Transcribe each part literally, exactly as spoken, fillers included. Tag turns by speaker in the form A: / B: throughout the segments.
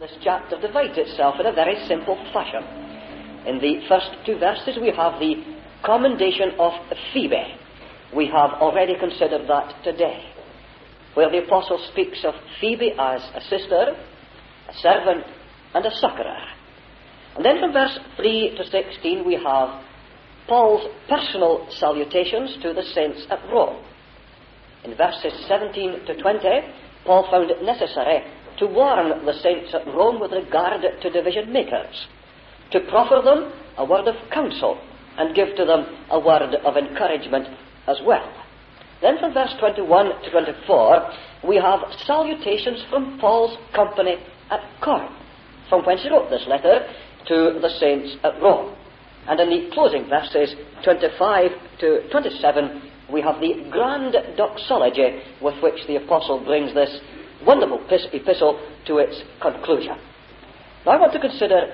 A: This chapter divides itself in a very simple fashion. In the first two verses we have the commendation of Phoebe. We have already considered that today, where the Apostle speaks of Phoebe as a sister, a servant, and a succourer. And then from verse three to sixteen we have Paul's personal salutations to the saints at Rome. In verses seventeen to twenty, Paul found it necessary to warn the saints at Rome with regard to division makers, to proffer them a word of counsel and give to them a word of encouragement as well. Then from verse twenty-one to twenty-four, we have salutations from Paul's company at Corinth, from whence he wrote this letter to the saints at Rome. And in the closing verses twenty-five to twenty-seven, we have the grand doxology with which the Apostle brings this wonderful epistle to its conclusion. Now I want to consider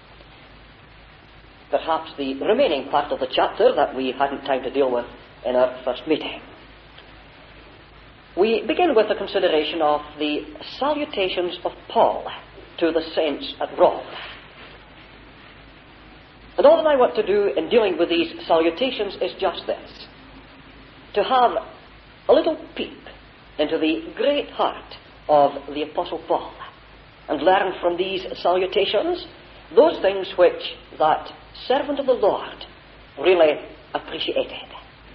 A: perhaps the remaining part of the chapter that we hadn't time to deal with in our first meeting. We begin with a consideration of the salutations of Paul to the saints at Rome. And all that I want to do in dealing with these salutations is just this: to have a little peep into the great heart of the Apostle Paul and learn from these salutations those things which that servant of the Lord really appreciated.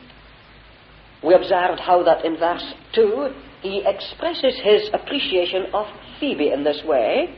A: We observed how that in verse two he expresses his appreciation of Phoebe in this way: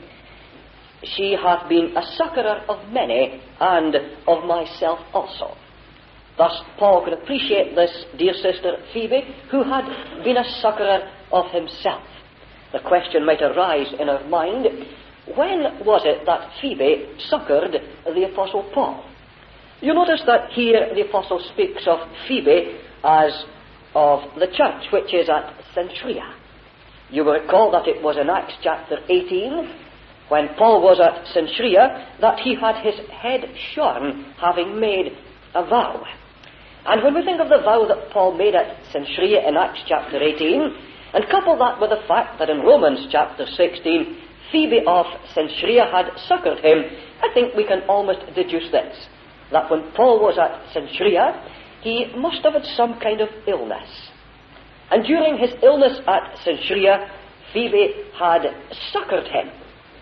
A: she hath been a succourer of many, and of myself also. Thus Paul could appreciate this dear sister Phoebe, who had been a succourer of himself. The question might arise in our mind: when was it that Phoebe succoured the Apostle Paul? You notice that here the Apostle speaks of Phoebe as of the church which is at Cenchrea. You will recall that it was in Acts chapter eighteen, when Paul was at Cenchrea, that he had his head shorn, having made a vow. And when we think of the vow that Paul made at Cenchrea in Acts chapter eighteen, and couple that with the fact that in Romans chapter sixteen, Phoebe of Cenchrea had succoured him, I think we can almost deduce this: that when Paul was at Cenchrea, he must have had some kind of illness. And during his illness at Cenchrea, Phoebe had succoured him.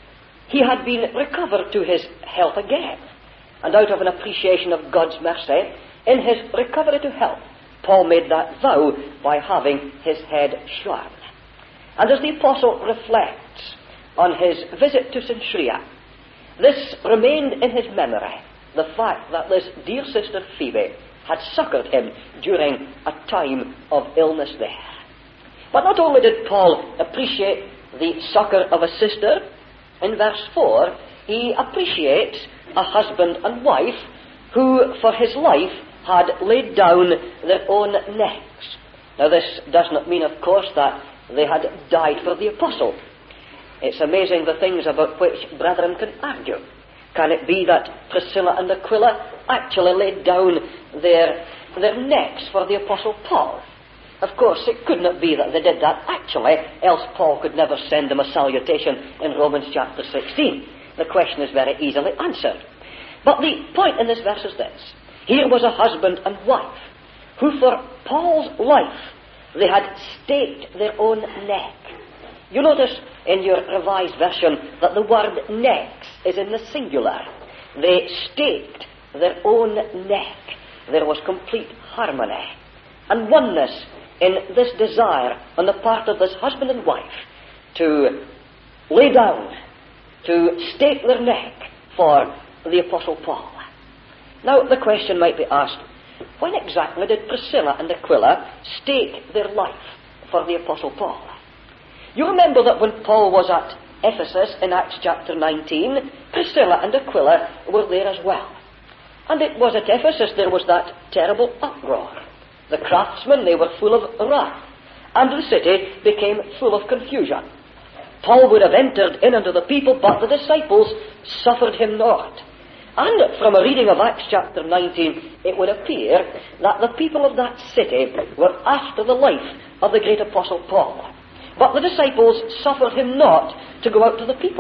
A: He had been recovered to his health again. And out of an appreciation of God's mercy, in his recovery to health, Paul made that vow by having his head shorn. And as the Apostle reflects on his visit to Cenchrea, this remained in his memory, the fact that this dear sister Phoebe had succoured him during a time of illness there. But not only did Paul appreciate the succour of a sister, in verse four, he appreciates a husband and wife who, for his life, had laid down their own necks. Now this does not mean, of course, that they had died for the apostle. It's amazing the things about which brethren can argue. Can it be that Priscilla and Aquila actually laid down their, their necks for the apostle Paul? Of course, it could not be that they did that actually, else Paul could never send them a salutation in Romans chapter sixteen. The question is very easily answered. But the point in this verse is this: here was a husband and wife who, for Paul's life, they had staked their own neck. You notice in your revised version that the word necks is in the singular. They staked their own neck. There was complete harmony and oneness in this desire on the part of this husband and wife to lay down, to stake their neck for the Apostle Paul. Now the question might be asked: when exactly did Priscilla and Aquila stake their life for the Apostle Paul? You remember that when Paul was at Ephesus in Acts chapter nineteen, Priscilla and Aquila were there as well. And it was at Ephesus there was that terrible uproar. The craftsmen, they were full of wrath, and the city became full of confusion. Paul would have entered in unto the people, but the disciples suffered him not. And from a reading of Acts chapter nineteen, it would appear that the people of that city were after the life of the great apostle Paul. But the disciples suffered him not to go out to the people.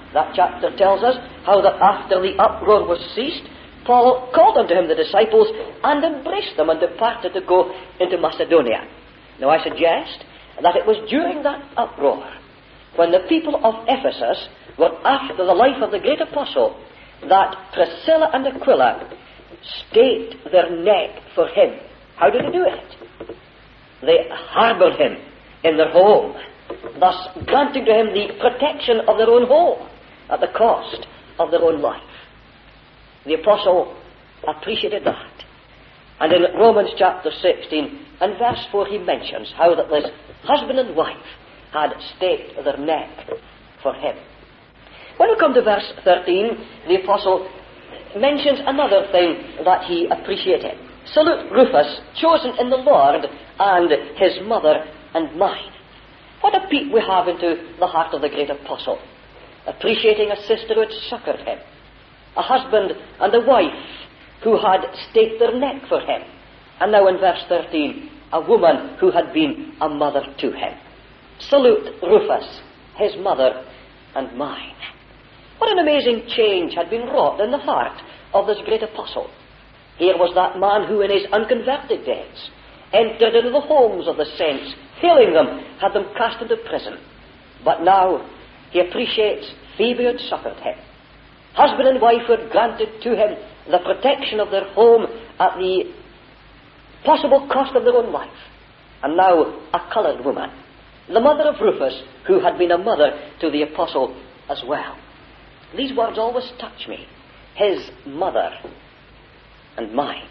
A: That chapter tells us how that after the uproar was ceased, Paul called unto him the disciples and embraced them and departed to go into Macedonia. Now I suggest that it was during that uproar, when the people of Ephesus were after the life of the great apostle, that Priscilla and Aquila staked their neck for him. How did they do it? They harboured him in their home, thus granting to him the protection of their own home at the cost of their own life. The apostle appreciated that. And in Romans chapter sixteen and verse four he mentions how that this husband and wife had staked their neck for him. When we come to verse thirteen, the apostle mentions another thing that he appreciated. Salute Rufus, chosen in the Lord, and his mother and mine. What a peep we have into the heart of the great apostle, appreciating a sister who had succoured him, a husband and a wife who had staked their neck for him, and now in verse thirteen, a woman who had been a mother to him. Salute Rufus, his mother and mine. What an amazing change had been wrought in the heart of this great apostle. Here was that man who in his unconverted days entered into the homes of the saints, healing them, had them cast into prison. But now he appreciates Phoebe had succoured him. Husband and wife had granted to him the protection of their home at the possible cost of their own life. And now a coloured woman, the mother of Rufus, who had been a mother to the apostle as well. These words always touch me. His mother and mine.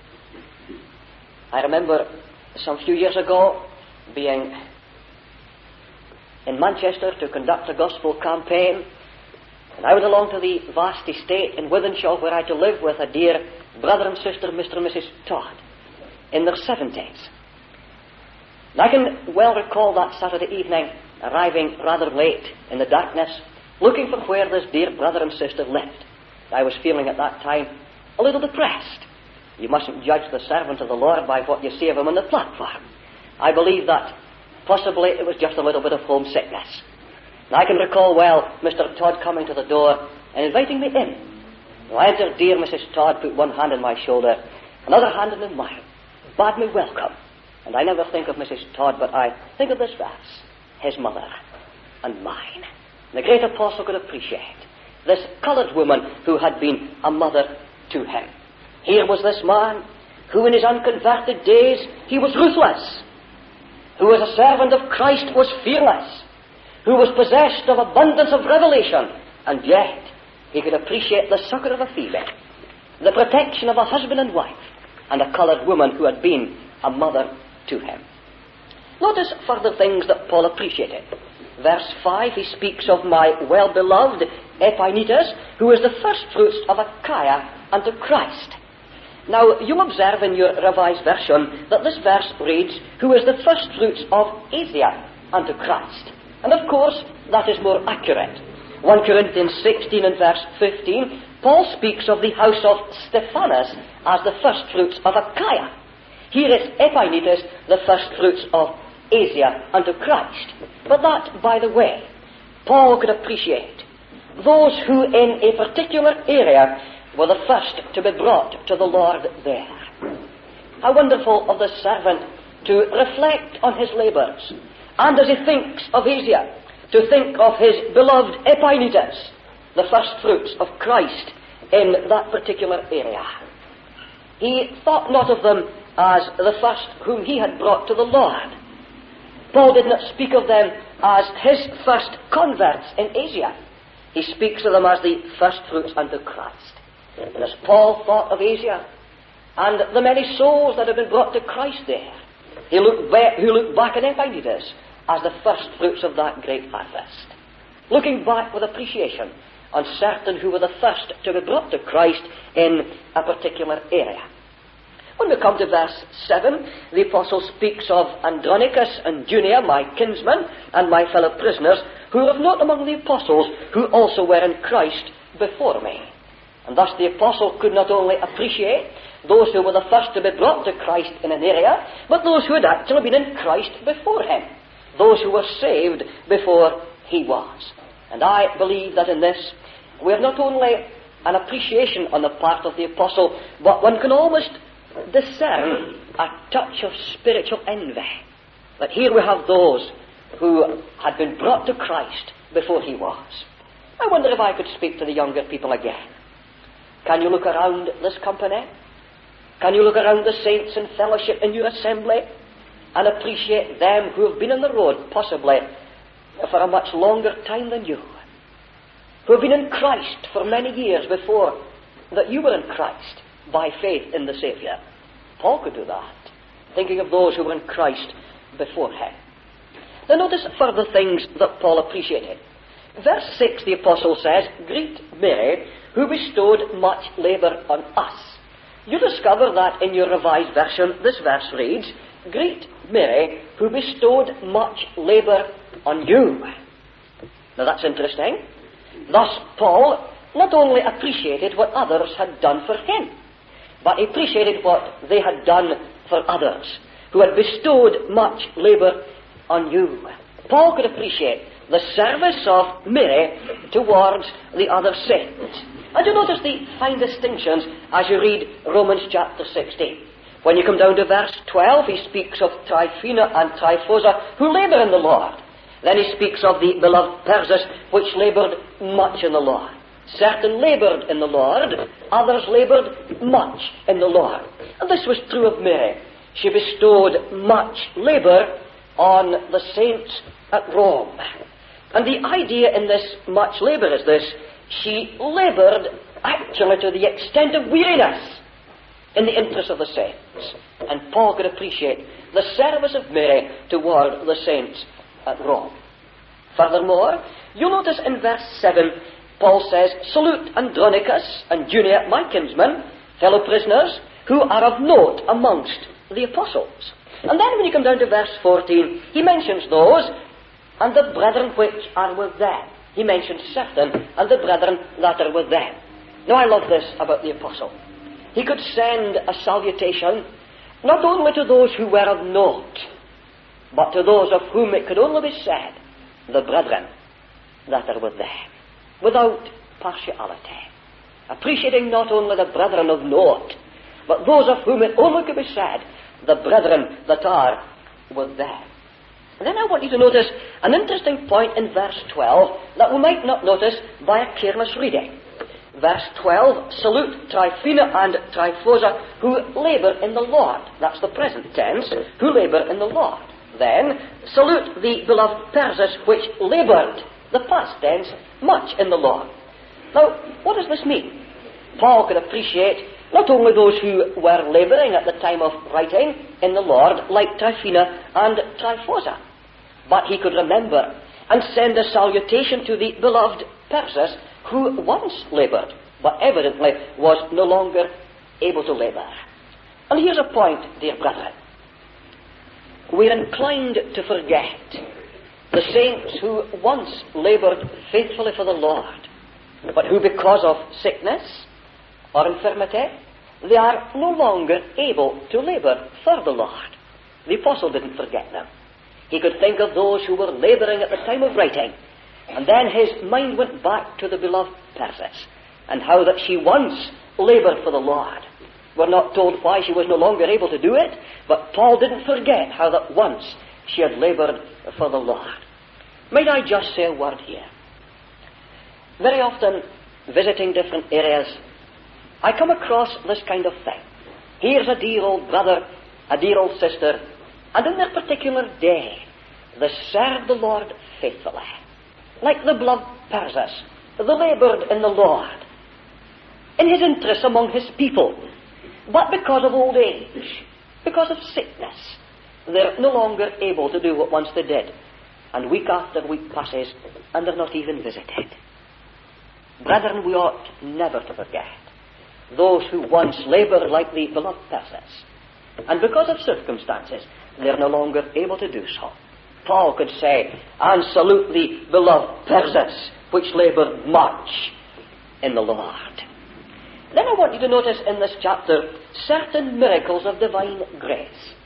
A: I remember some few years ago being in Manchester to conduct a gospel campaign, and I went along to the vast estate in Wythenshawe where I had to live with a dear brother and sister, Mister and Missus Todd, in their seventies. And I can well recall that Saturday evening, arriving rather late in the darkness, looking for where this dear brother and sister lived. I was feeling at that time a little depressed. You mustn't judge the servant of the Lord by what you see of him on the platform. I believe that possibly it was just a little bit of homesickness. And I can recall well Mister Todd coming to the door and inviting me in. When I entered, dear Missus Todd put one hand on my shoulder, another hand on mine, bade me welcome. And I never think of Missus Todd, but I think of this verse, his mother and mine. And the great apostle could appreciate this coloured woman who had been a mother to him. Here was this man who in his unconverted days, he was ruthless, who as a servant of Christ was fearless, who was possessed of abundance of revelation, and yet he could appreciate the succour of a Phoebe, the protection of a husband and wife, and a coloured woman who had been a mother to him. Notice further things that Paul appreciated. Verse five, he speaks of my well-beloved Epaenetus, who is the first fruits of Achaia unto Christ. Now, you'll observe in your revised version that this verse reads, who is the first fruits of Asia unto Christ. And of course, that is more accurate. First Corinthians sixteen and verse fifteen, Paul speaks of the house of Stephanas as the first fruits of Achaia. Here is Epaenetus, the first fruits of Asia unto Christ. But that, by the way, Paul could appreciate those who in a particular area were the first to be brought to the Lord there. How wonderful of the servant to reflect on his labours, and as he thinks of Asia, to think of his beloved Epaenetus, the first fruits of Christ in that particular area. He thought not of them as the first whom he had brought to the Lord. Paul did not speak of them as his first converts in Asia. He speaks of them as the first fruits unto Christ. And as Paul thought of Asia and the many souls that had been brought to Christ there, he looked, back, he looked back at Epaenetus as the first fruits of that great harvest, looking back with appreciation on certain who were the first to be brought to Christ in a particular area. When we come to verse seven, the apostle speaks of Andronicus and Junia, my kinsmen and my fellow prisoners, who are not among the apostles, who also were in Christ before me. And thus the apostle could not only appreciate those who were the first to be brought to Christ in an area, but those who had actually been in Christ before him, those who were saved before he was. And I believe that in this, we have not only an appreciation on the part of the apostle, but one can almost discern a touch of spiritual envy. That here we have those who had been brought to Christ before he was. I wonder if I could speak to the younger people again. Can you look around this company? Can you look around the saints in fellowship in your assembly and appreciate them who have been on the road, possibly for a much longer time than you, who have been in Christ for many years before that you were in Christ by faith in the Saviour? Paul could do that, thinking of those who were in Christ before him. Now notice further things that Paul appreciated. Verse six, the apostle says, "Greet Mary, who bestowed much labour on us." You discover that in your Revised Version, this verse reads, "Greet Mary, who bestowed much labour on you." Now that's interesting. Thus Paul not only appreciated what others had done for him, but he appreciated what they had done for others, who had bestowed much labour on you. Paul could appreciate the service of Mary towards the other saints. And you notice the fine distinctions as you read Romans chapter sixteen. When you come down to verse twelve, he speaks of Tryphena and Tryphosa, who labour in the Lord. Then he speaks of the beloved Persis, which laboured much in the Lord. Certain laboured in the Lord, others laboured much in the Lord. And this was true of Mary. She bestowed much labour on the saints at Rome. And the idea in this much labour is this: she laboured actually to the extent of weariness in the interest of the saints. And Paul could appreciate the service of Mary toward the saints at Rome. Furthermore, you'll notice in verse seven, Paul says, "Salute Andronicus and Junia, my kinsmen, fellow prisoners, who are of note amongst the apostles." And then when you come down to verse fourteen, he mentions those, "and the brethren which are with them." He mentions certain, "and the brethren that are with them." Now I love this about the apostle. He could send a salutation not only to those who were of note, but to those of whom it could only be said, "the brethren that are with them," without partiality, appreciating not only the brethren of note, but those of whom it only could be said, "the brethren that are with them." And then I want you to notice an interesting point in verse twelve that we might not notice by a careless reading. Verse twelve, "Salute Tryphena and Tryphosa, who labour in the Lord." That's the present tense, "who labour in the Lord." Then, "Salute the beloved Persis, which laboured," the past tense, "much in the Lord." Now, what does this mean? Paul could appreciate not only those who were labouring at the time of writing in the Lord, like Tryphena and Tryphosa, but he could remember and send a salutation to the beloved Persis, who once laboured, but evidently was no longer able to labour. And here's a point, dear brethren. We're inclined to forget the saints who once laboured faithfully for the Lord, but who because of sickness or infirmity, they are no longer able to labour for the Lord. The apostle didn't forget them. He could think of those who were labouring at the time of writing, and then his mind went back to the beloved Persis, and how that she once laboured for the Lord. We're not told why she was no longer able to do it, but Paul didn't forget how that once she had laboured for the Lord. Might I just say a word here? Very often, visiting different areas, I come across this kind of thing. Here's a dear old brother, a dear old sister, and in their particular day, they served the Lord faithfully. Like the beloved Persis, they laboured in the Lord, in his interests among his people. But because of old age, because of sickness, they're no longer able to do what once they did. And week after week passes, and they're not even visited. Brethren, we ought never to forget those who once laboured like the beloved Persis, and because of circumstances, they're no longer able to do so. Paul could say, "And salute the beloved Persis, which laboured much in the Lord." Then I want you to notice in this chapter certain miracles of divine grace.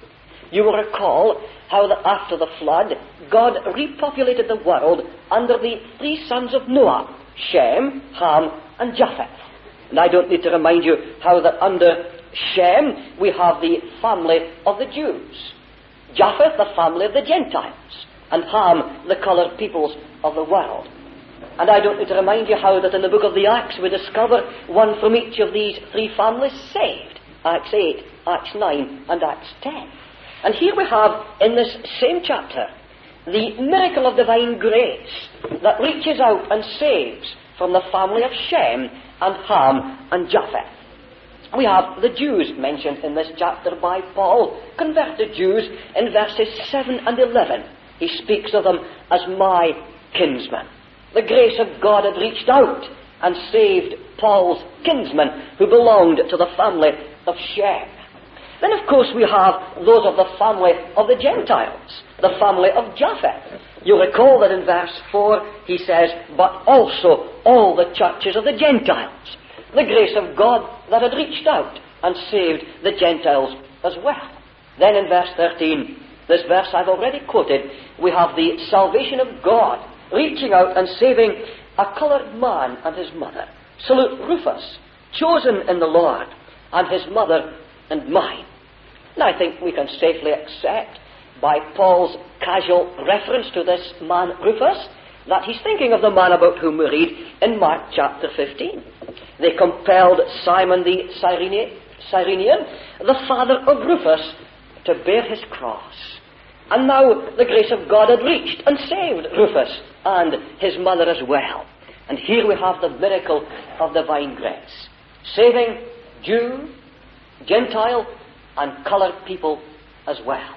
A: you will recall how that after the flood, God repopulated the world under the three sons of Noah, Shem, Ham, and Japheth. And I don't need to remind you how that under Shem we have the family of the Jews, Japheth the family of the Gentiles, and Ham the coloured peoples of the world. And I don't need to remind you how that in the book of the Acts we discover one from each of these three families saved. Acts eight, Acts nine, and Acts ten. And here we have, in this same chapter, the miracle of divine grace that reaches out and saves from the family of Shem and Ham and Japheth. We have the Jews mentioned in this chapter by Paul, converted Jews, in verses seven and eleven. He speaks of them as my kinsmen. The grace of God had reached out and saved Paul's kinsmen who belonged to the family of Shem. Then, of course, we have those of the family of the Gentiles, the family of Japheth. You recall that in verse four he says, but also all the churches of the Gentiles. The grace of God that had reached out and saved the Gentiles as well. Then in verse thirteen, this verse I've already quoted, we have the salvation of God reaching out and saving a coloured man and his mother. Salute Rufus, chosen in the Lord, and his mother and mine. And I think we can safely accept by Paul's casual reference to this man Rufus that he's thinking of the man about whom we read in Mark chapter fifteen. They compelled Simon the Cyrenian, the father of Rufus, to bear his cross. And now the grace of God had reached and saved Rufus and his mother as well. And here we have the miracle of divine grace, saving Jew, Gentile, and coloured people as well.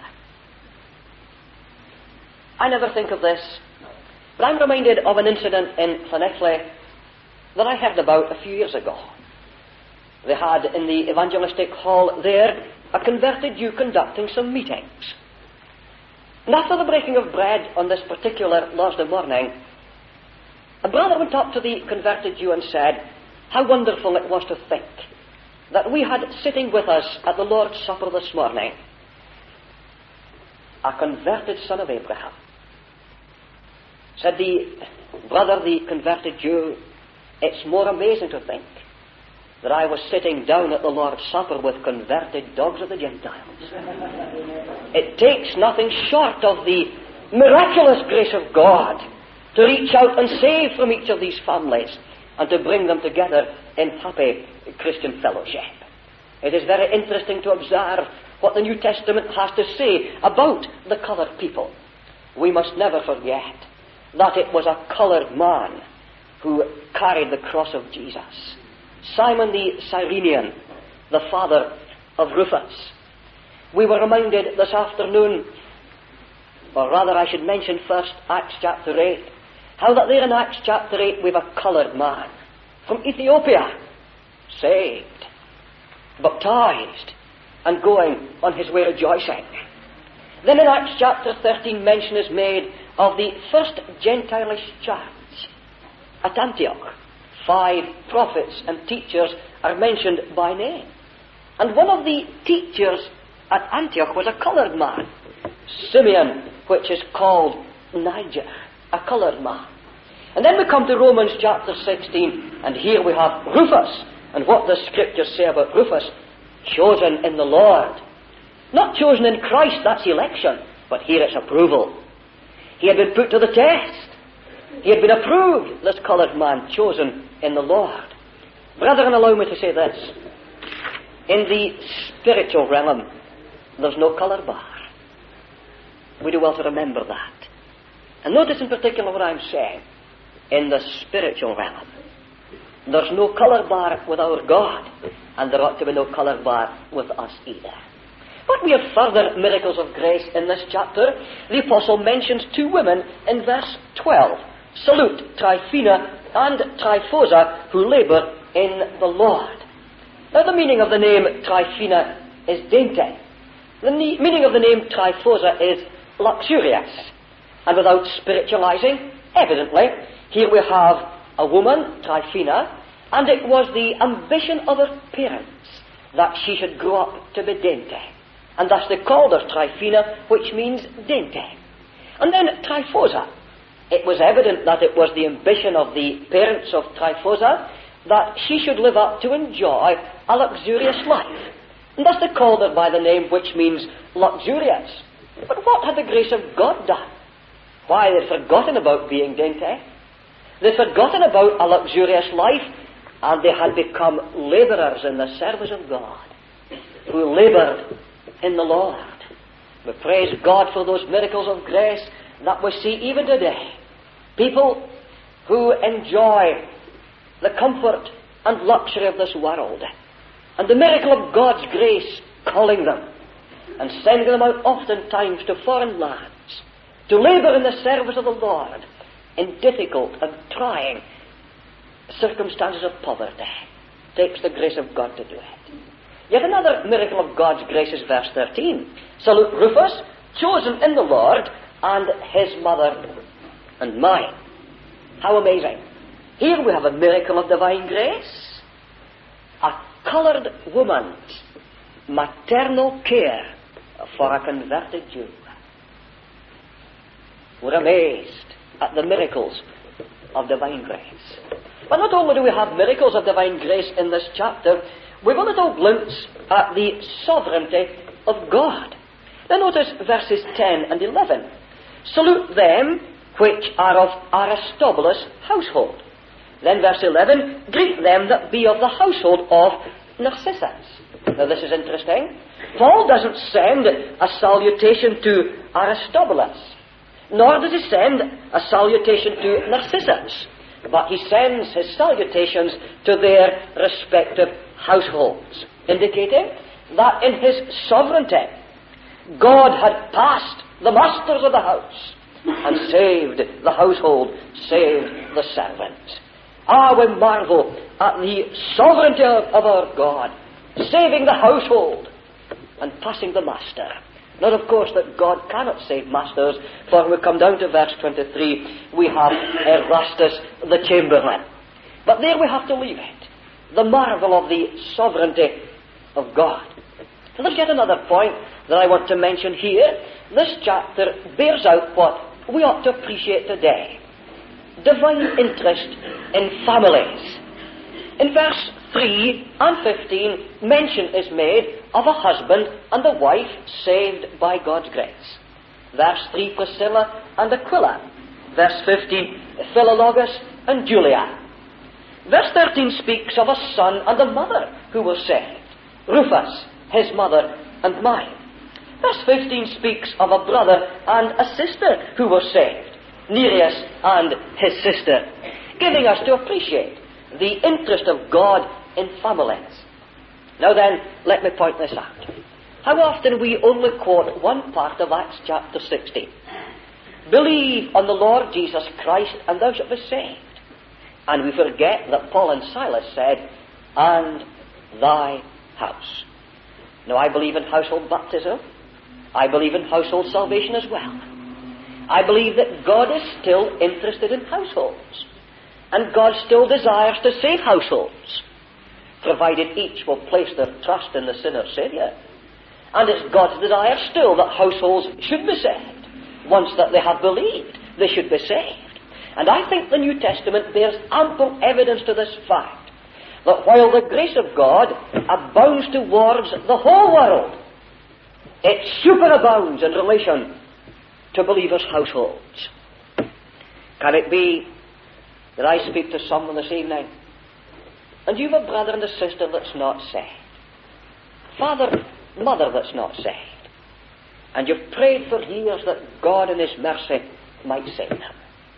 A: I never think of this, but I'm reminded of an incident in Llanelli that I heard about a few years ago. They had in the evangelistic hall there a converted Jew conducting some meetings. And after the breaking of bread on this particular Thursday morning, a brother went up to the converted Jew and said how wonderful it was to think that we had sitting with us at the Lord's Supper this morning a converted son of Abraham. Said the brother, the converted Jew, it's more amazing to think that I was sitting down at the Lord's Supper with converted dogs of the Gentiles. It takes nothing short of the miraculous grace of God to reach out and save from each of these families and to bring them together in happy Christian fellowship. It is very interesting to observe what the New Testament has to say about the coloured people. We must never forget that it was a coloured man who carried the cross of Jesus. Simon the Cyrenian, the father of Rufus. We were reminded this afternoon, or rather I should mention first Acts chapter eight, how that there in Acts chapter eight we have a coloured man from Ethiopia, saved, baptized, and going on his way rejoicing. Then in Acts chapter thirteen mention is made of the first Gentilish church at Antioch. Five prophets and teachers are mentioned by name. And one of the teachers at Antioch was a coloured man, Simeon, which is called Niger, a coloured man. And then we come to Romans chapter sixteen, and here we have Rufus. And what does Scripture say about Rufus? Chosen in the Lord. Not chosen in Christ, that's election, but here it's approval. He had been put to the test. He had been approved, this coloured man, chosen in the Lord. Brethren, allow me to say this. In the spiritual realm, there's no colour bar. We do well to remember that. And notice in particular what I'm saying. In the spiritual realm, there's no colour bar with our God, and there ought to be no colour bar with us either. But we have further miracles of grace in this chapter. The apostle mentions two women in verse twelve. Salute Tryphena and Tryphosa, who labour in the Lord. Now the meaning of the name Tryphena is dainty. The ne- meaning of the name Tryphosa is luxurious. And without spiritualizing, evidently, here we have a woman, Tryphena, and it was the ambition of her parents that she should grow up to be dainty And thus they called her Tryphena, which means dainty. And then Tryphosa. It was evident that it was the ambition of the parents of Tryphosa that she should live up to enjoy a luxurious life. And thus they called her by the name which means luxurious. But what had the grace of God done? Why, they'd forgotten about being dainty. They'd forgotten about a luxurious life, and they had become labourers in the service of God, who laboured in the Lord. We praise God for those miracles of grace that we see even today. People who enjoy the comfort and luxury of this world, and the miracle of God's grace calling them and sending them out oftentimes to foreign lands to labour in the service of the Lord in difficult and trying circumstances of poverty. It takes the grace of God to do it. Yet another miracle of God's grace is verse thirteen. Salute Rufus, chosen in the Lord, and his mother and mine. How amazing. Here we have a miracle of divine grace. A coloured woman's maternal care for a converted Jew. We're amazed at the miracles of divine grace. But not only do we have miracles of divine grace in this chapter, we have a little glimpse at the sovereignty of God. Now notice verses ten and eleven. Salute them which are of Aristobulus' household. Then verse eleven, greet them that be of the household of Narcissus. Now this is interesting. Paul doesn't send a salutation to Aristobulus, nor does he send a salutation to Narcissus, but he sends his salutations to their respective households, indicating that in his sovereignty, God had passed the masters of the house and saved the household, saved the servants. Ah, we marvel at the sovereignty of, of our God, saving the household and passing the master. Not, of course, that God cannot save masters, for when we come down to verse twenty-three, we have Erastus the chamberlain. But there we have to leave it. The marvel of the sovereignty of God. And there's yet another point that I want to mention here. This chapter bears out what we ought to appreciate today. Divine interest in families. In verse three and fifteen, mention is made of a husband and a wife saved by God's grace. Verse three, Priscilla and Aquila. Verse fifteen, Philologus and Julia. Verse thirteen speaks of a son and a mother who were saved. Rufus, his mother, and mine. Verse fifteen speaks of a brother and a sister who were saved. Nereus and his sister. Giving us to appreciate the interest of God in families. Now then, let me point this out. How often we only quote one part of Acts chapter sixteen. Believe on the Lord Jesus Christ and thou shalt be saved. And we forget that Paul and Silas said, and thy house. Now I believe in household baptism. I believe in household salvation as well. I believe that God is still interested in households. And God still desires to save households, provided each will place their trust in the sinner's Saviour. And it's God's desire still that households should be saved. Once that they have believed, they should be saved. And I think the New Testament bears ample evidence to this fact, that while the grace of God abounds towards the whole world, it superabounds in relation to believers' households. Can it be that I speak to someone this evening, and you have a brother and a sister that's not saved, father, mother that's not saved, and you've prayed for years that God in His mercy might save them.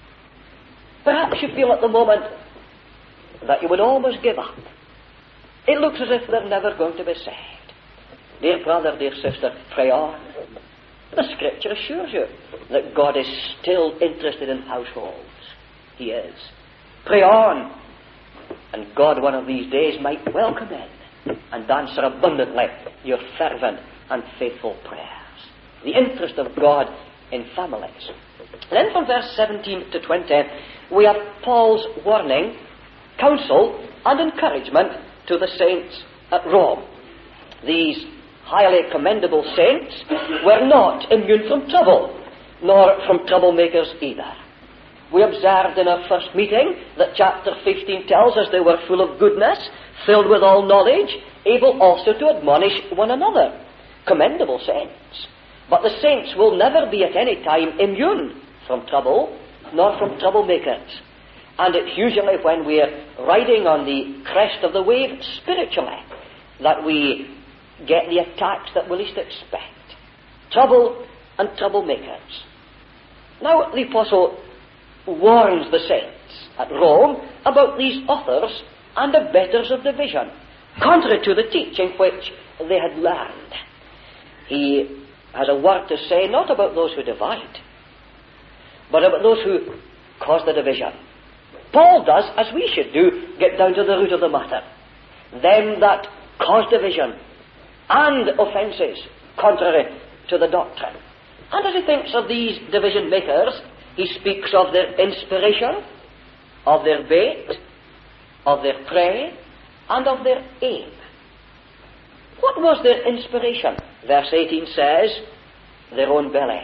A: Perhaps you feel at the moment that you would almost give up. It looks as if they're never going to be saved. Dear brother, dear sister, pray on. The Scripture assures you that God is still interested in households. He is. Pray on, and God one of these days might welcome in and answer abundantly your fervent and faithful prayers. The interest of God in families. And then from verse seventeen to twenty, we have Paul's warning, counsel, and encouragement to the saints at Rome. These highly commendable saints were not immune from trouble, nor from troublemakers either. We observed in our first meeting that chapter fifteen tells us they were full of goodness, filled with all knowledge, able also to admonish one another. Commendable saints. But the saints will never be at any time immune from trouble, nor from troublemakers. And it's usually when we're riding on the crest of the wave spiritually that we get the attacks that we least expect. Trouble and troublemakers. Now the apostle warns the saints at Rome about these authors and abettors of division, contrary to the teaching which they had learned. He has a word to say not about those who divide, but about those who cause the division. Paul does, as we should do, get down to the root of the matter. Them that cause division and offences contrary to the doctrine. And as he thinks of these division makers, he speaks of their inspiration, of their bait, of their prey, and of their aim. What was their inspiration? Verse eighteen says, their own belly.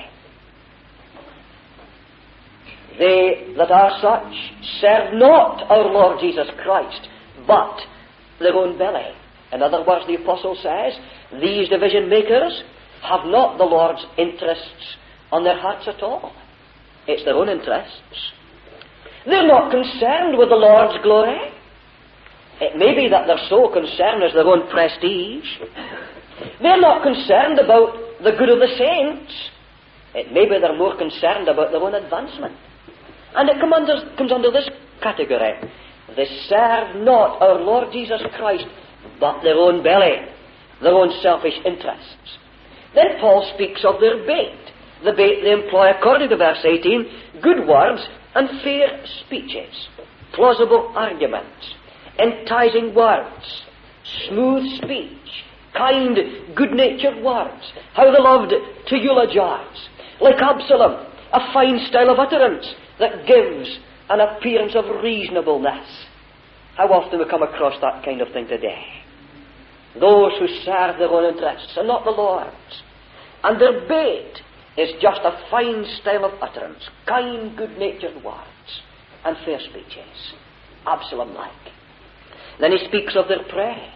A: They that are such serve not our Lord Jesus Christ, but their own belly. In other words, the apostle says, these division makers have not the Lord's interests on their hearts at all. It's their own interests. They're not concerned with the Lord's glory. It may be that their sole concern is their own prestige. They're not concerned about the good of the saints. It may be they're more concerned about their own advancement. And it come under, comes under this category. They serve not our Lord Jesus Christ, but their own belly, their own selfish interests. Then Paul speaks of their bait. The bait they employ, according to verse eighteen, good words and fair speeches, plausible arguments, enticing words, smooth speech, kind, good-natured words, how they loved to eulogize, like Absalom, a fine style of utterance that gives an appearance of reasonableness. How often we come across that kind of thing today? Those who serve their own interests and not the Lord's. And their bait is just a fine style of utterance, kind, good-natured words, and fair speeches, Absalom-like. Then he speaks of their prey,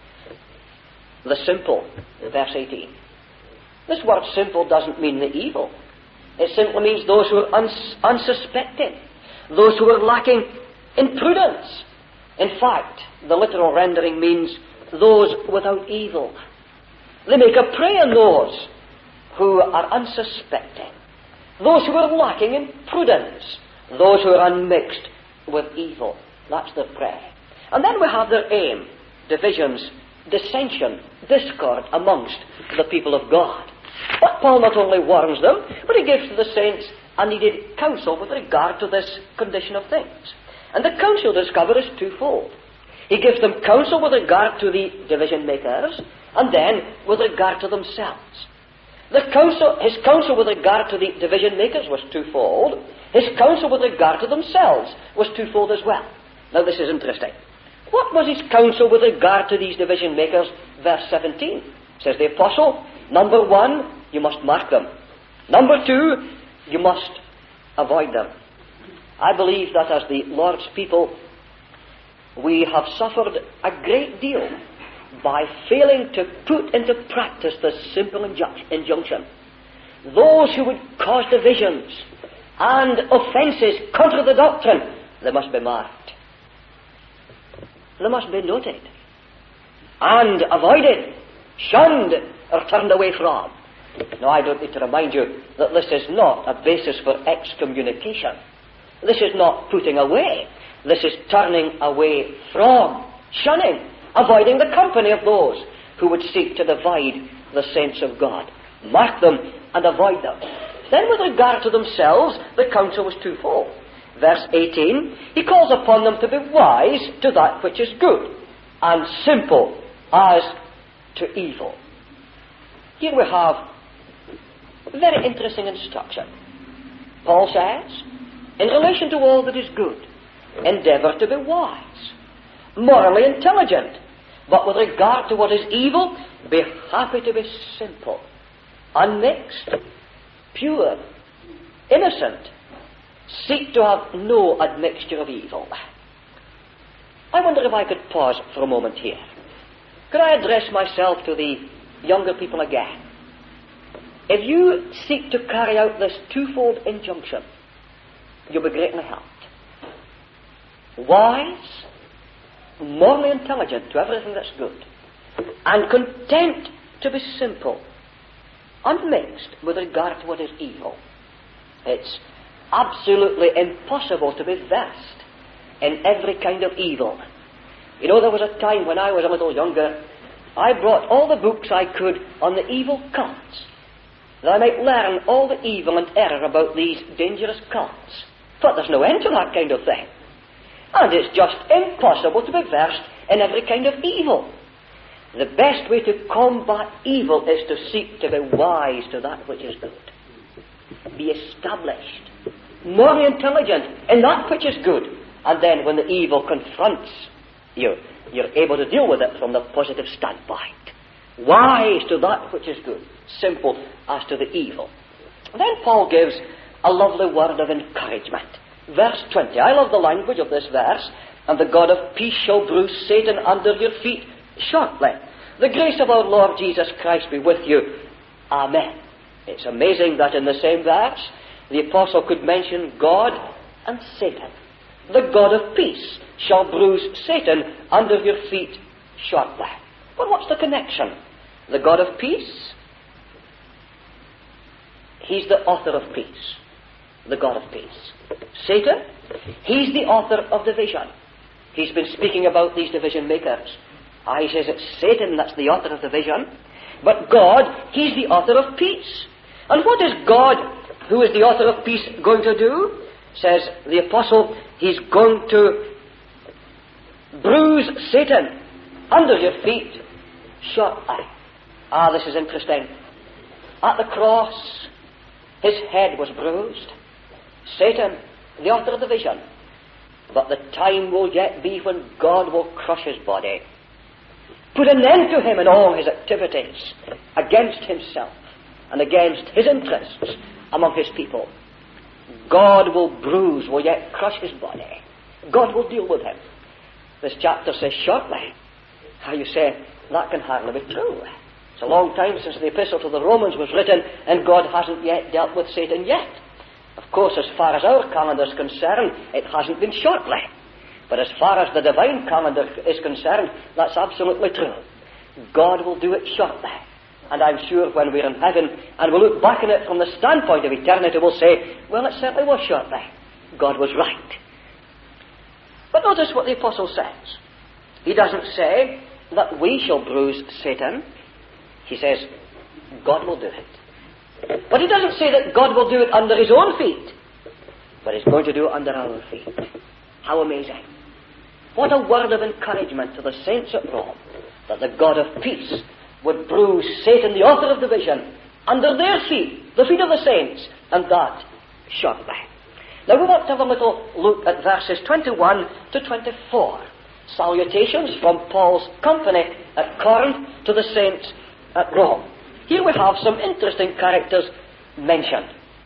A: the simple, verse eighteen. This word simple doesn't mean the evil. It simply means those who are uns- unsuspecting, those who are lacking in prudence. In fact, the literal rendering means those without evil. They make a prey on those who are unsuspecting, those who are lacking in prudence, those who are unmixed with evil. That's their prey. And then we have their aim, divisions, dissension, discord amongst the people of God. But Paul not only warns them, but he gives to the saints a needed counsel with regard to this condition of things. And the counsel discovered is twofold. He gives them counsel with regard to the division makers, and then with regard to themselves. The counsel, his counsel with regard to the division makers was twofold. His counsel with regard to themselves was twofold as well. Now this is interesting. What was his counsel with regard to these division makers? Verse seventeen, says the apostle, number one, you must mark them. Number two, you must avoid them. I believe that as the Lord's people, we have suffered a great deal by failing to put into practice this simple injunc- injunction. Those who would cause divisions and offences contra the doctrine, they must be marked. They must be noted and avoided, shunned, or turned away from. Now, I don't need to remind you that this is not a basis for excommunication. This is not putting away. This is turning away from, shunning, avoiding the company of those who would seek to divide the saints of God. Mark them and avoid them. Then with regard to themselves, the counsel was twofold. Verse eighteen, he calls upon them to be wise to that which is good, and simple as to evil. Here we have a very interesting instruction. Paul says, in relation to all that is good, endeavour to be wise, morally intelligent, But with regard to what is evil, be happy to be simple, unmixed, pure, innocent. Seek to have no admixture of evil. I wonder if I could pause for a moment here. Could I address myself to the younger people again? If you seek to carry out this twofold injunction, you'll be greatly helped. Wise, morally intelligent to everything that's good, and content to be simple, unmixed with regard to what is evil. It's absolutely impossible to be versed in every kind of evil. You know, there was a time when I was a little younger, I brought all the books I could on the evil cults, that I might learn all the evil and error about these dangerous cults. But there's no end to that kind of thing. And it's just impossible to be versed in every kind of evil. The best way to combat evil is to seek to be wise to that which is good. Be established, morally intelligent in that which is good. And then when the evil confronts you, you're able to deal with it from the positive standpoint. Wise to that which is good, simple as to the evil. Then Paul gives a lovely word of encouragement. Verse twenty. I love the language of this verse. And the God of peace shall bruise Satan under your feet shortly. The grace of our Lord Jesus Christ be with you. Amen. It's amazing that in the same verse, the apostle could mention God and Satan. The God of peace shall bruise Satan under your feet shortly. But what's the connection? The God of peace, He's the author of peace. The God of peace. Satan, he's the author of division. He's been speaking about these division makers. Ah, he says it's Satan that's the author of division. But God, he's the author of peace. And what is God, who is the author of peace, going to do? Says the apostle, he's going to bruise Satan under your feet shortly. Ah, this is interesting. At the cross, his head was bruised. Satan, the author of division. But the time will yet be when God will crush his body, put an end to him and all his activities against himself and against his interests among his people. God will bruise, will yet crush his body. God will deal with him. This chapter says shortly. How you say, that can hardly be true. It's a long time since the epistle to the Romans was written, and God hasn't yet dealt with Satan yet. Of course, as far as our calendar is concerned, it hasn't been shortly. But as far as the divine calendar is concerned, that's absolutely true. God will do it shortly. And I'm sure when we're in heaven and we look back on it from the standpoint of eternity, we'll say, well, it certainly was shortly. God was right. But notice what the apostle says. He doesn't say that we shall bruise Satan. He says, God will do it. But he doesn't say that God will do it under his own feet, but he's going to do it under our feet. How amazing. What a word of encouragement to the saints at Rome, that the God of peace would bruise Satan, the author of division, under their feet, the feet of the saints, and that shortly. Now we want to have a little look at verses twenty-one to twenty-four. Salutations from Paul's company at Corinth to the saints at Rome. Here we have some interesting characters mentioned.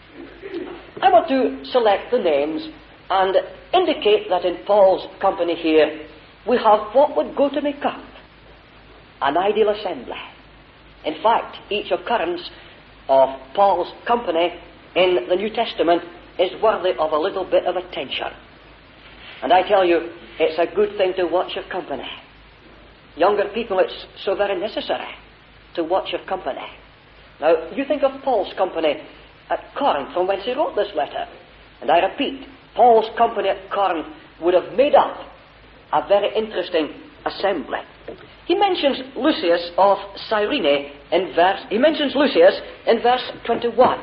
A: I want to select the names and indicate that in Paul's company here we have what would go to make up an ideal assembly. In fact, each occurrence of Paul's company in the New Testament is worthy of a little bit of attention. And I tell you, it's a good thing to watch your company. Younger people, it's so very necessary to watch your company. Now, you think of Paul's company at Corinth, from whence he wrote this letter. And I repeat, Paul's company at Corinth would have made up a very interesting assembly. He mentions Lucius of Cyrene in verse, he mentions Lucius in verse twenty-one.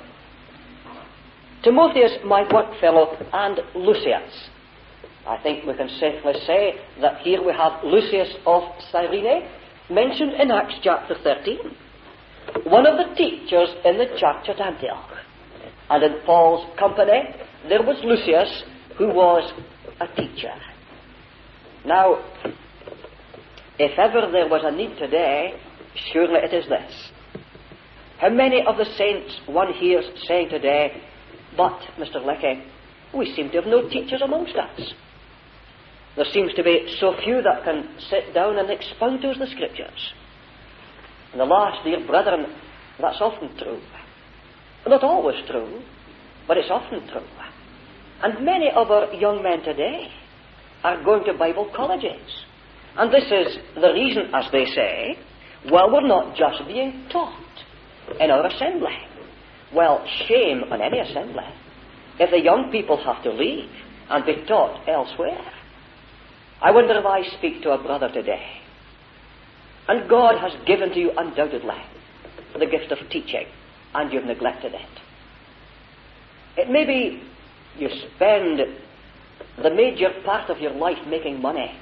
A: Timotheus, my workfellow, and Lucius. I think we can safely say that here we have Lucius of Cyrene, mentioned in Acts chapter thirteen. One of the teachers in the church at Antioch. And in Paul's company, there was Lucius, who was a teacher. Now, If ever there was a need today, surely it is this. How many of the saints one hears saying today, but, Mister Leckie, we seem to have no teachers amongst us. There seems to be so few that can sit down and expound to us the Scriptures. And alas, dear brethren, that's often true. Not always true, but it's often true. And many of our young men today are going to Bible colleges. And this is the reason, as they say, well, we're not just being taught in our assembly. Well, shame on any assembly if the young people have to leave and be taught elsewhere. I wonder if I speak to a brother today, and God has given to you undoubtedly the gift of teaching, and you've neglected it. It may be you spend the major part of your life making money,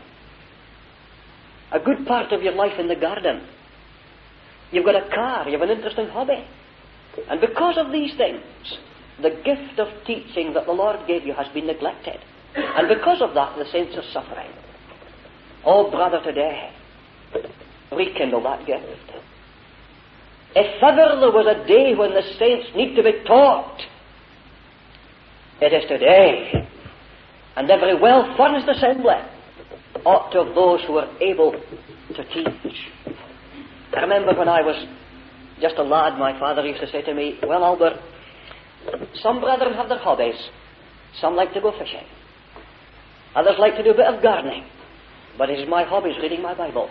A: a good part of your life in the garden. You've got a car, you have an interesting hobby. And because of these things, the gift of teaching that the Lord gave you has been neglected. And because of that, the saints are suffering. Oh, brother, today, rekindle that gift. If ever there was a day when the saints need to be taught, it is today. And every well-furnished assembly ought to have those who are able to teach. I remember when I was just a lad, my father used to say to me, well, Albert, some brethren have their hobbies. Some like to go fishing. Others like to do a bit of gardening. But it is my hobby is reading my Bible.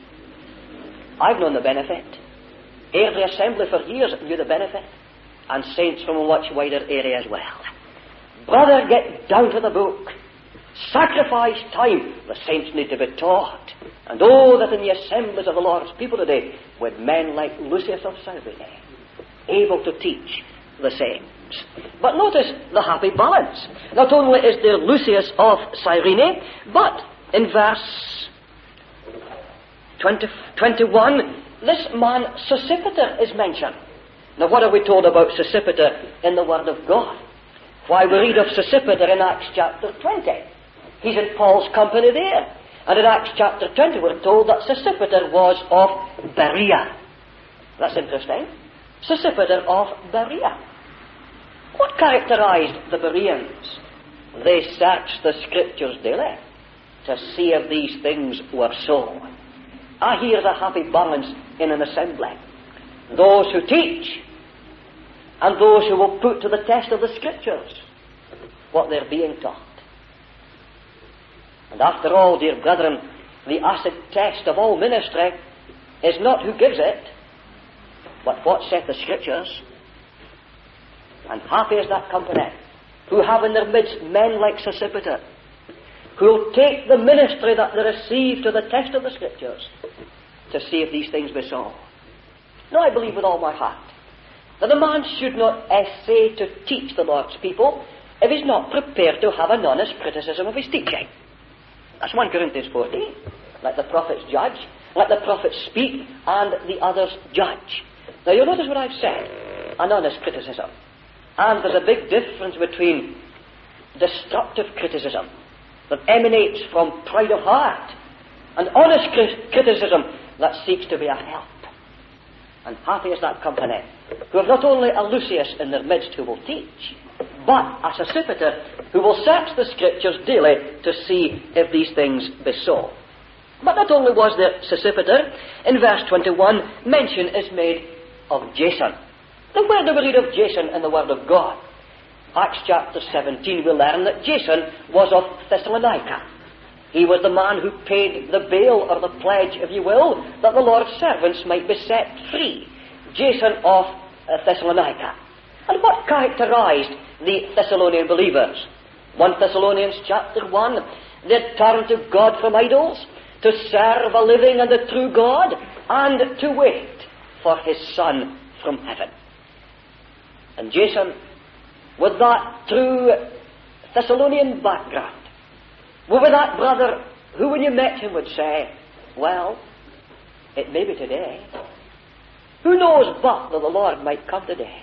A: I've known the benefit. Every assembly for years knew the benefit. And saints from a much wider area as well. Brother, get down to the book. Sacrifice time. The saints need to be taught. And oh, that in the assemblies of the Lord's people today, with men like Lucius of Cyrene, able to teach the saints. But notice the happy balance. Not only is there Lucius of Cyrene, but in verse twenty, twenty-one, this man Sosipater is mentioned. Now what are we told about Sosipater in the Word of God? Why, we read of Sosipater in Acts chapter twenty. He's in Paul's company there. And in Acts chapter twenty we're told that Sosipater was of Berea. That's interesting. Sosipater of Berea. What characterized the Bereans? They searched the Scriptures daily to see if these things were so. Ah, here's a happy balance in an assembly. Those who teach and those who will put to the test of the Scriptures what they're being taught. And after all, dear brethren, the acid test of all ministry is not who gives it, but what saith the Scriptures. And happy is that company who have in their midst men like Sosipater, who will take the ministry that they receive to the test of the Scriptures to see if these things be so. Now I believe with all my heart that a man should not essay to teach the Lord's people if he's not prepared to have an honest criticism of his teaching. That's First Corinthians fourteen. Let the prophets judge, let the prophets speak, and the others judge. Now you'll notice what I've said, an honest criticism. And there's a big difference between destructive criticism that emanates from pride of heart and honest cri- criticism that seeks to be a help. And happy is that company who have not only a Lucius in their midst who will teach, but a Sosipater who will search the Scriptures daily to see if these things be so. But not only was there Sosipater, in verse twenty-one, mention is made of Jason. Now where do we read of Jason in the Word of God? Acts chapter seventeen, we learn that Jason was of Thessalonica. He was the man who paid the bail, or the pledge, if you will, that the Lord's servants might be set free. Jason of uh, Thessalonica. And what characterized the Thessalonian believers? First Thessalonians chapter one, they turned to God from idols, to serve a living and a true God, and to wait for His Son from heaven. And Jason, with that true Thessalonian background, with that brother who when you met him would say, well, it may be today. Who knows but that the Lord might come today?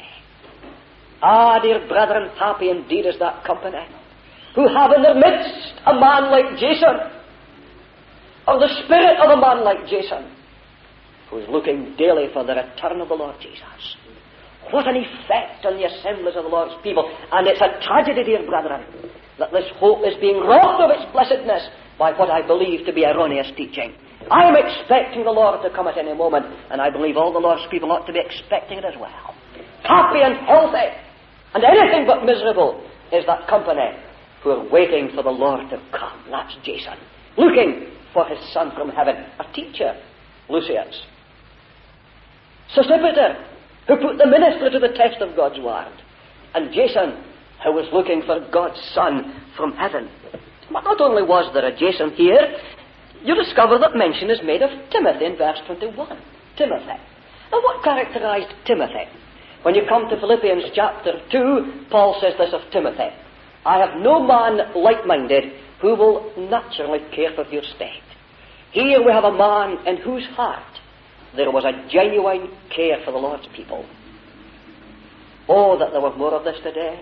A: Ah, dear brethren, happy indeed is that company who have in their midst a man like Jason, or the spirit of a man like Jason, who's looking daily for the return of the Lord Jesus. What an effect on the assemblies of the Lord's people. And it's a tragedy, dear brethren, that this hope is being robbed of its blessedness by what I believe to be erroneous teaching. I am expecting the Lord to come at any moment, and I believe all the Lord's people ought to be expecting it as well. Happy and healthy, and anything but miserable is that company who are waiting for the Lord to come. That's Jason, looking for his son from heaven. A teacher, Lucius. Sosipater, who put the ministry to the test of God's word. And Jason, who was looking for God's son from heaven. But not only was there a Jason here, you discover that mention is made of Timothy in verse twenty-one. Timothy. Now what characterized Timothy? When you come to Philippians chapter two, Paul says this of Timothy: I have no man like-minded who will naturally care for your state. Here we have a man in whose heart there was a genuine care for the Lord's people. Oh, that there were more of this today.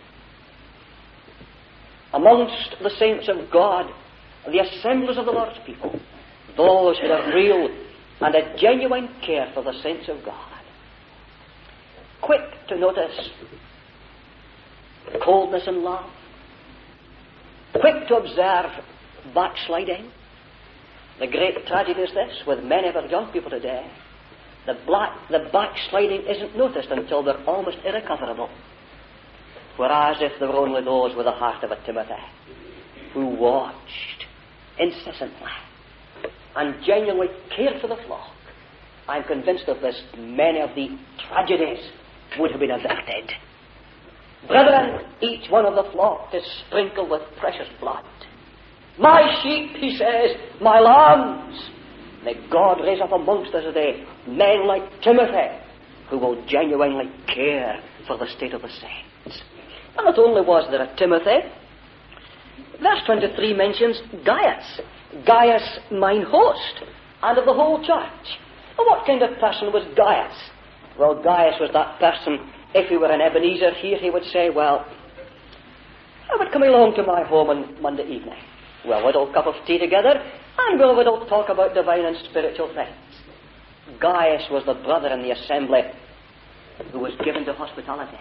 A: Amongst the saints of God, the assemblies of the Lord's people, those who have real and a genuine care for the saints of God. Quick to notice coldness in love. Quick to observe backsliding. The great tragedy is this with many of our young people today. The, black, the backsliding isn't noticed until they're almost irrecoverable. Whereas if there were only those with the heart of a Timothy who watched incessantly and genuinely cared for the flock, I'm convinced of this, many of the tragedies would have been averted. Brethren, each one of the flock is sprinkled with precious blood. My sheep, he says, my lambs. May God raise up amongst us today men like Timothy who will genuinely care for the state of the saints. And not only was there a Timothy, verse twenty-three mentions Gaius. Gaius, mine host, and of the whole church. And what kind of person was Gaius? Well, Gaius was that person, if he were an Ebenezer here, he would say, well, I would come along to my home on Monday evening. We'll have a little cup of tea together, and we'll have a little talk about divine and spiritual things. Gaius was the brother in the assembly who was given to hospitality.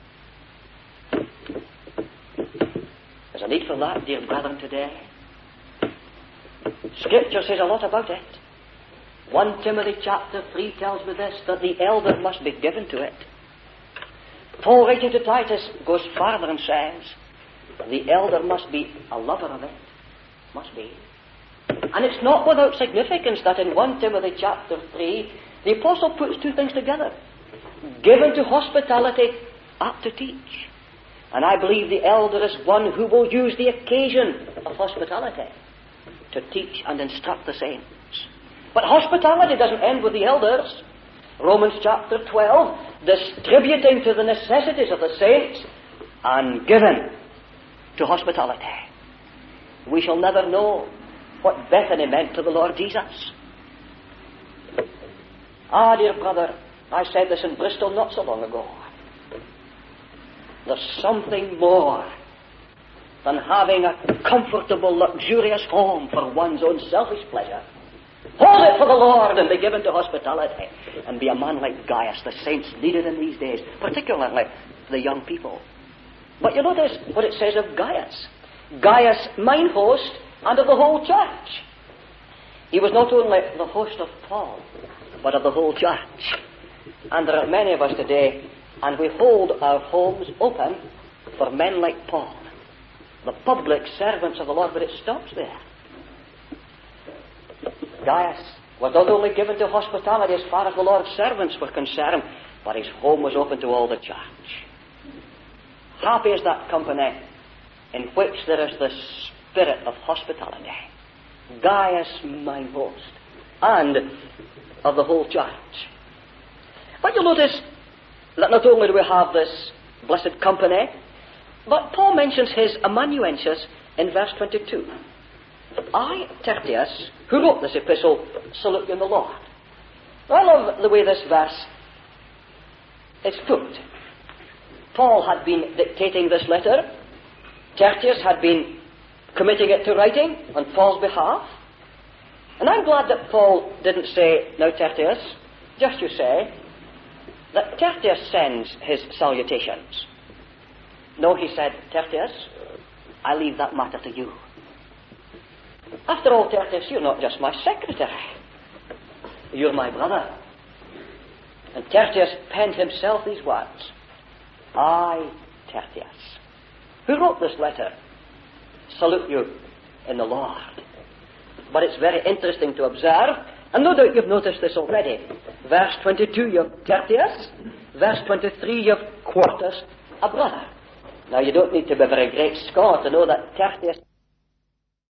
A: There's a need for that, dear brethren, today. Scripture says a lot about it. First Timothy chapter three tells me this, that the elder must be given to it. Paul, writing to Titus, goes farther and says, the elder must be a lover of it. Must be. And it's not without significance that in First Timothy chapter three, the apostle puts two things together. Given to hospitality, apt to teach. And I believe the elder is one who will use the occasion of hospitality to teach and instruct the saints. But hospitality doesn't end with the elders. Romans chapter twelve, distributing to the necessities of the saints and given to hospitality. We shall never know what Bethany meant to the Lord Jesus. Ah, dear brother, I said this in Bristol not so long ago. There's something more than having a comfortable, luxurious home for one's own selfish pleasure. Hold it for the Lord and be given to hospitality. And be a man like Gaius, the saints needed in these days, particularly the young people. But you notice what it says of Gaius. Gaius, mine host, and of the whole church. He was not only the host of Paul, but of the whole church. And there are many of us today, and we hold our homes open for men like Paul, the public servants of the Lord, but it stops there. Gaius was not only given to hospitality as far as the Lord's servants were concerned, but his home was open to all the church. Happy is that company in which there is the spirit of hospitality. Gaius, mine host, and of the whole church. But you'll notice that not only do we have this blessed company, but Paul mentions his amanuensis in verse twenty-two. I, Tertius, who wrote this epistle, salute you in the Lord. I love the way this verse is put. Paul had been dictating this letter. Tertius had been committing it to writing on Paul's behalf. And I'm glad that Paul didn't say, now Tertius, just you say, that Tertius sends his salutations. No, he said, Tertius, I leave that matter to you. After all, Tertius, you're not just my secretary. You're my brother. And Tertius penned himself these words. I, Tertius, who wrote this letter, salute you in the Lord. But it's very interesting to observe, and no doubt you've noticed this already. Verse twenty-two, you've Tertius. Verse twenty-three, you've Quartus, a brother. Now, you don't need to be a very great scholar to know that Tertius